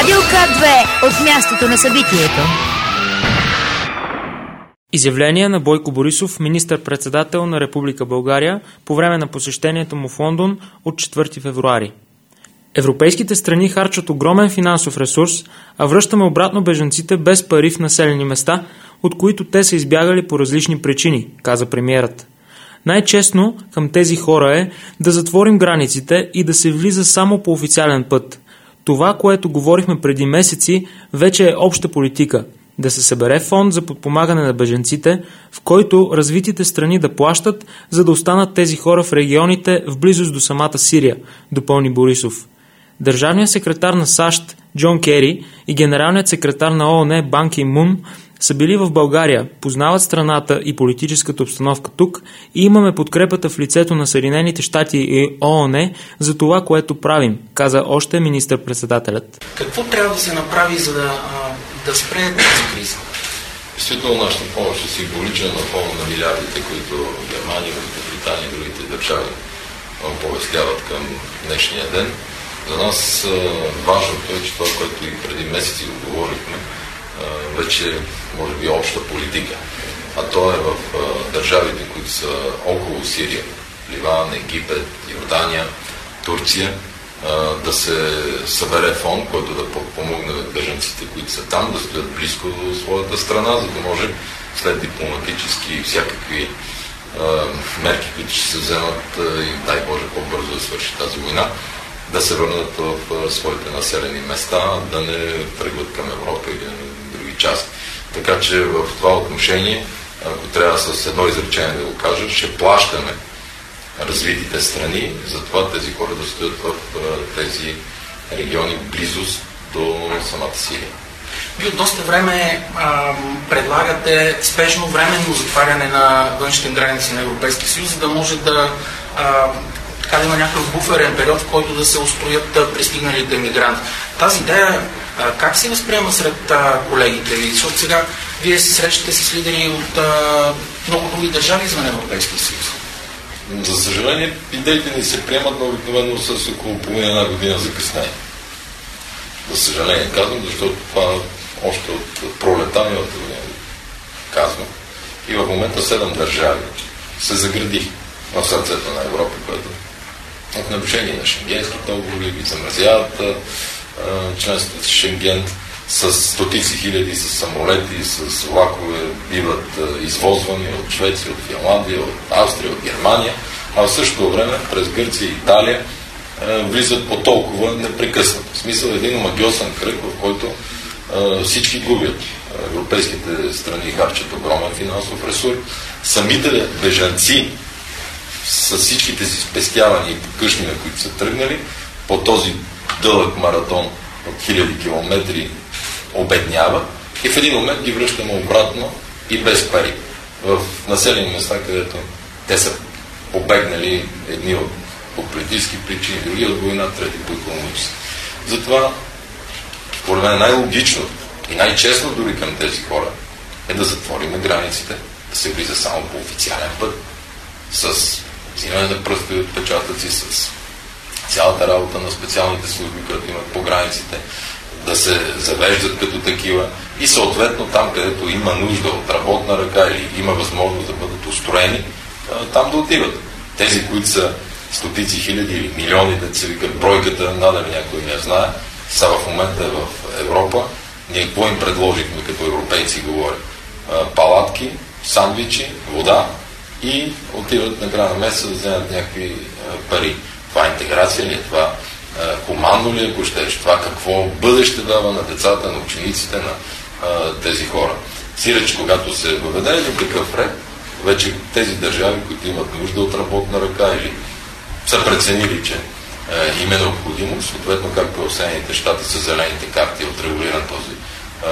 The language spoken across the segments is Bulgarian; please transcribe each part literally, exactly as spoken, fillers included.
Радио К две от мястото на събитието. Изявление на Бойко Борисов, министър-председател на Република България, по време на посещението му в Лондон от четвърти февруари. Европейските страни харчат огромен финансов ресурс, а връщаме обратно бежанците без пари в населени места, от които те са избягали по различни причини, каза премиерът. Най-честно към тези хора е да затворим границите и да се влиза само по официален път. Това, което говорихме преди месеци, вече е обща политика. Да се събере фонд за подпомагане на бежанците, в който развитите страни да плащат, за да останат тези хора в регионите в близост до самата Сирия, допълни Борисов. Държавният секретар на САЩ Джон Кери и генералният секретар на ООН Бан Ки Мун са били в България, познават страната и политическата обстановка тук и имаме подкрепата в лицето на Съединените щати и ООН за това, което правим, каза още министър-председателят. Какво трябва да се направи, за да, да спре тази криза? Действително нашата помощ е символична на фона на милиардите, които Германия, Великобритания и другите държави оповестяват към днешния ден. За нас важното е, че това, което и преди месеци говорихме, вече може би обща политика. А то е в държавите, които са около Сирия, Ливан, Египет, Йордания, Турция, да се събере фонд, който да помогне бежанците, които са там, да стоят близко до своята страна, за да може след дипломатически и всякакви мерки, които ще се вземат и дай Боже по-бързо да свърши тази война, да се върнат в своите населени места, да не тръгват към Европа или на други части. Така че в това отношение, ако трябва с едно изречение да го кажа, ще плащаме развитите страни, затова тези хора да стоят в тези региони близост до самата Сирия. Вие от доста време а, предлагате спешно временно затваряне на външните граници на Европейския съюз, за да може да а, така да има някакъв буферен период, в който да се устроят пристигналите мигранти. Тази идея а, как се възприема сред а, колегите ви? Защото сега вие се срещате с лидери от а, много други държави извън Европейския съюз. За съжаление, идеите ни се приемат на обикновено с около половина една година закъснение. За съжаление казвам, защото това още от пролета миналата година казвам. И в момента седем държави се заградиха в сърцето на Европа, което в нарушение на шенгенски договори ги замразяват членството с Шенген, с стотици хиляди, с самолети, с влакове биват извозвани от Швеция, от Финландия, от Австрия, от Германия, а в същото време през Гърция и Италия влизат по толкова непрекъснато. В смисъл един омагьосан кръг, в който всички губят. Европейските страни харчат огромен финансов ресурс. Самите бежанци с всичките си спестявания и покъшни, на които са тръгнали, по този дълъг маратон от хиляди километри обеднява и в един момент ги връщаме обратно и без пари. В населени места, където те са побегнали едни от по политически причини, други от война, трети по икономически. Затова, според мен, най-логично и най-честно дори към тези хора е да затворим границите, да се влиза само по официален път, с взимане на пръстови отпечатъци, с цялата работа на специалните служби, които имат по границите, да се завеждат като такива и съответно там, където има нужда от работна ръка или има възможност да бъдат устроени, там да отиват. Тези, които са стотици хиляди или милиони, да се вика бройката, надали някой не знае, са в момента в Европа. Ние какво им предложихме, като европейци говорим? Палатки, сандвичи, вода и отиват на края на месеца да вземат някакви пари. Това интеграция ли е? Това хуманно ли, ако щеш? Това какво бъдеще дава на децата, на учениците, на а, тези хора? Сиреч, когато се въведе един такъв ред, вече тези държави, които имат нужда от работна ръка или са преценили, че е, им е необходимо, съответно както в Съединените щати са зелените карти от регулиран този е,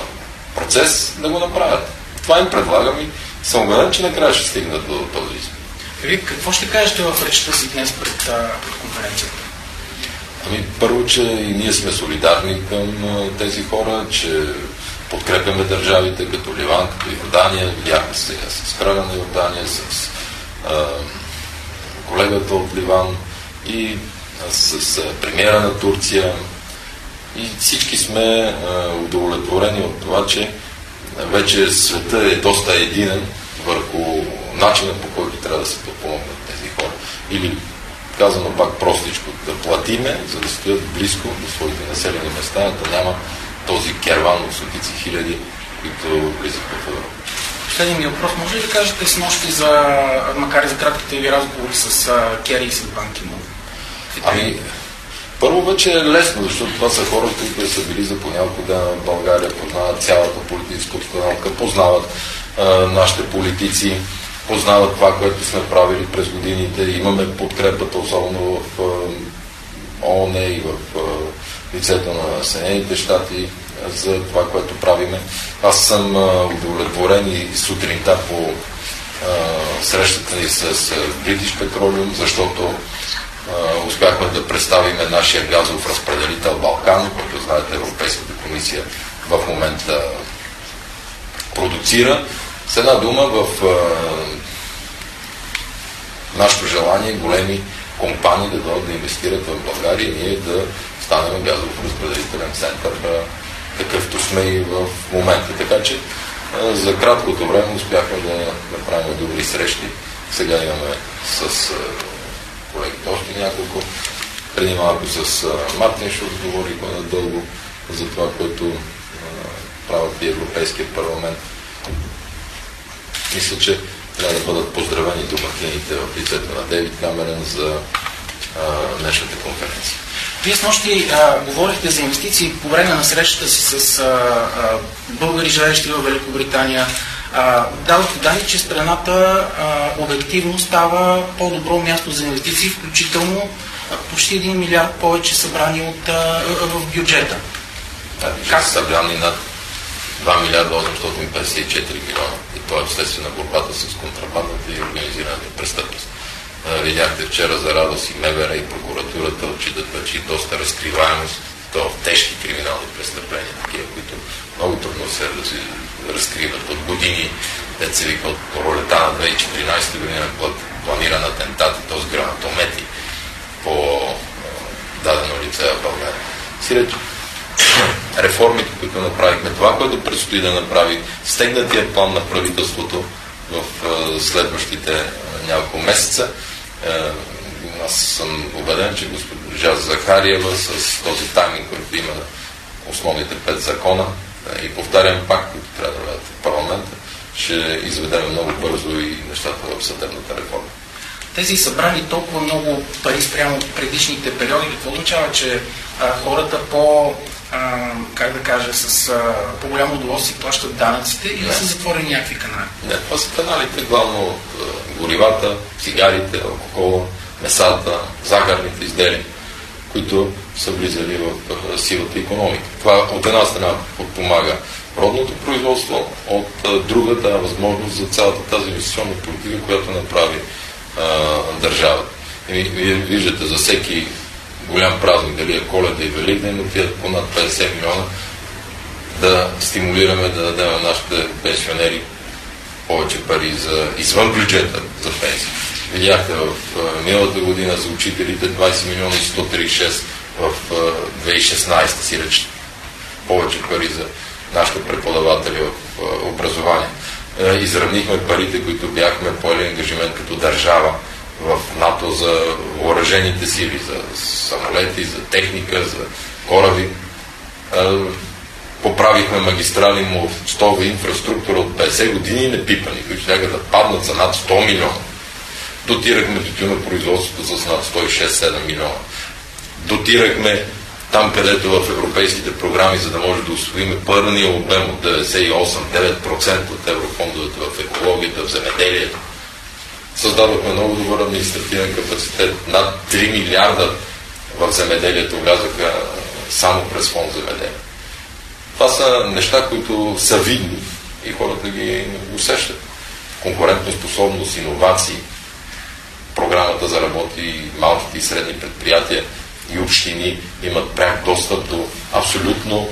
процес, да го направят. Това им предлагам и съм убеден, че накрая ще стигнат до този изпит. Вие какво ще кажете в речта си днес пред, пред конференцията? Ами, първо, че и ние сме солидарни към тези хора, че подкрепяме държавите като Ливан, като Йордания, видяхме сега с краля на Йордания, с а, колегата от Ливан и с, с премиера на Турция и всички сме а, удовлетворени от това, че вече света е доста единен върху начина, по който трябва да се подпомогнат тези хора. Или, казано пак простичко, да платиме, за да стоят близко до своите населени места, да няма този керван от стотици хиляди, които влизат в Европа. Последният ми въпрос. Може ли да кажете с нощи за, макар и за кратките ви разговори с uh, Кери и с Бан Ки Мун? Ами, първо вече е лесно, защото това са хора, които са били за понякога в България, познават цялата политическа обстановка, познават а, нашите политици, познават това, което сме правили през годините. Имаме подкрепата, особено в ООН и в а, лицето на Съединените щати за това, което правиме. Аз съм а, удовлетворен и сутринта по а, срещата ни с British Petroleum, защото а, успяхме да представиме нашия газов разпределител Балкан, който, знаете, Европейската комисия в момента продуцира. С една дума, в а, нашето желание големи компании да дойдат да инвестират в България и ние да станем газов разпределителен център, такъвто сме и в момента. Така че а, за краткото време успяхме да направим добри срещи. Сега имаме с а, колегите още няколко. Преди малко с а, Мартин ще отговорихме надълго за това, което а, правят и Европейския парламент. Мисля, че трябва да бъдат поздравени домакините в лицето на Дейвид Камерън за а, днешната конференция. Вие с нощи а, говорихте за инвестиции по време на срещата си с а, а, българи, живеещи в Великобритания. Дадохте данни, че страната а, обективно става по-добро място за инвестиции, включително а, почти един милиард повече събрани от, а, в бюджета. Да, как са събрани над два милиарда осемстотин петдесет и четири милиона. И това е вследствие на борбата с контрабандата и организираната престъпност. Видяхте вчера за радост и МВР и прокуратурата отчитат вече и доста разкриваемост, то в тежки криминални престъпления, такива, които много трудно се разкриват от години. Те се вика от пролета на две хиляди и четиринадесета година планиран атентат, т.е. гранатомети по дадено лице в България. Сиреч, реформите, които направихме, това, което предстои да направи, стегнатия план на правителството в следващите няколко месеца. Аз съм убеден, че госпожа Захариева с този тайминг, който има на основните пет закона, и повтарям пак, които трябва да влязат в парламента, ще изведем много бързо и нещата в съдебната реформа. Тези събрани толкова много пари спрямо предишните периоди, какво означава, че а, хората по, а, как да кажа, с а, по-голямо удоволствие плащат данъците или да. Са затворени някакви канали? Не, това са каналите главно от а, горивата, цигарите, алкохола, месата, захарните изделия, които са влизали в а, сивата икономика. Това от една страна подпомага родното производство, от а, друга дава възможност за цялата тази инвестиционна политика, която направи държавата. И вие виждате за всеки голям празник, дали е Коледа и Великден, отидат по над петдесет милиона да стимулираме, да дадем на нашите пенсионери повече пари за извън бюджета за пенсии. Видяхте в миналата година за учителите двадесет милиона и сто тридесет и шест в две хиляди и шестнадесета си реч повече пари за нашите преподаватели в образование. Изравнихме парите, които бяхме поели ангажимент като държава в НАТО за въоръжените сили, за самолети, за техника, за кораби. Поправихме магистрали, мостови, инфраструктура от петдесет години непипани, които ще да паднат за над сто милиона. Дотирахме тютюнопроизводството с над сто и шест до седем милиона. Дотирахме там, където в европейските програми, за да може да усвоиме пълния обем от деветдесет и осем до девет процента от еврофондовете в екологията, в земеделието. Създадохме много добър административен капацитет. Над три милиарда в земеделието влязаха само през фонд земеделие. Това са неща, които са видни и хората ги усещат. Конкурентоспособност, иновации, програмата за работи малките и средни предприятия и общини имат пряк достъп до абсолютно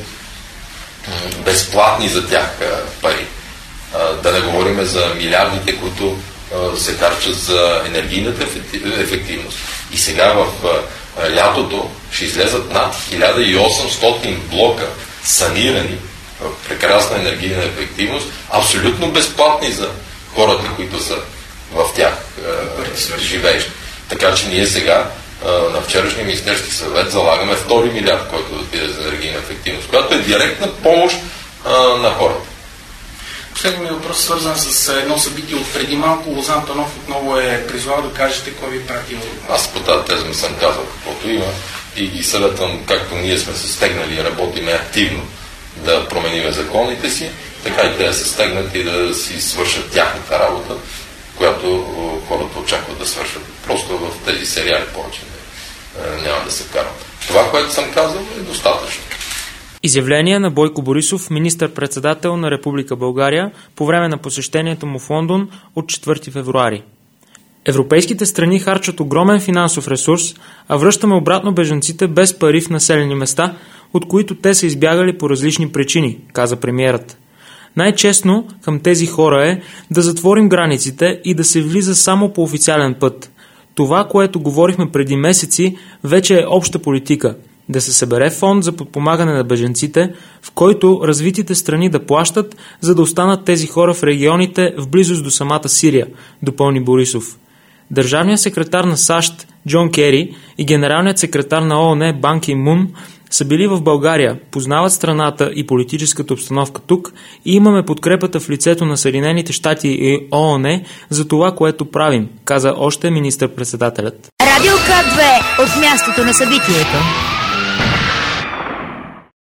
безплатни за тях пари. Да не говорим за милиардите, които се харчат за енергийната ефективност. И сега в лятото ще излезат над хиляда и осемстотин блока санирани в прекрасна енергийна ефективност, абсолютно безплатни за хората, които са в тях е, живеещи. Така че ние сега е, на вчерашния Министерски съвет залагаме втори милиард, който да отиде за енергийна ефективност, която е директна помощ е, на хората. Последният ми въпрос е свързан с едно събитие от преди малко. Лозан Панов отново е призвал да кажете кой ви пратил. Аз по тази теза не съм казал каквото има и ги съветвам, както ние сме се стегнали и работиме активно да промениме законите си, така и те да се стегнат и да си свършат тяхната работа, която хората очакват да свършат. Просто в тези сериали повече не, няма да се вкарват. Това, което съм казал, е достатъчно. Изявление на Бойко Борисов, министър-председател на Република България, по време на посещението му в Лондон от четвърти февруари. Европейските страни харчат огромен финансов ресурс, а връщаме обратно бежанците без пари в населени места, от които те са избягали по различни причини, каза премиерът. Най-честно към тези хора е да затворим границите и да се влиза само по официален път. Това, което говорихме преди месеци, вече е обща политика. Да се събере фонд за подпомагане на бежанците, в който развитите страни да плащат, за да останат тези хора в регионите в близост до самата Сирия, допълни Борисов. Държавният секретар на САЩ Джон Кери и генералният секретар на ООН Бан Ки Мун са били в България, познават страната и политическата обстановка тук и имаме подкрепата в лицето на Съединените щати и ООН за това, което правим, каза още министър-председателят. Радио К две от мястото на събитието.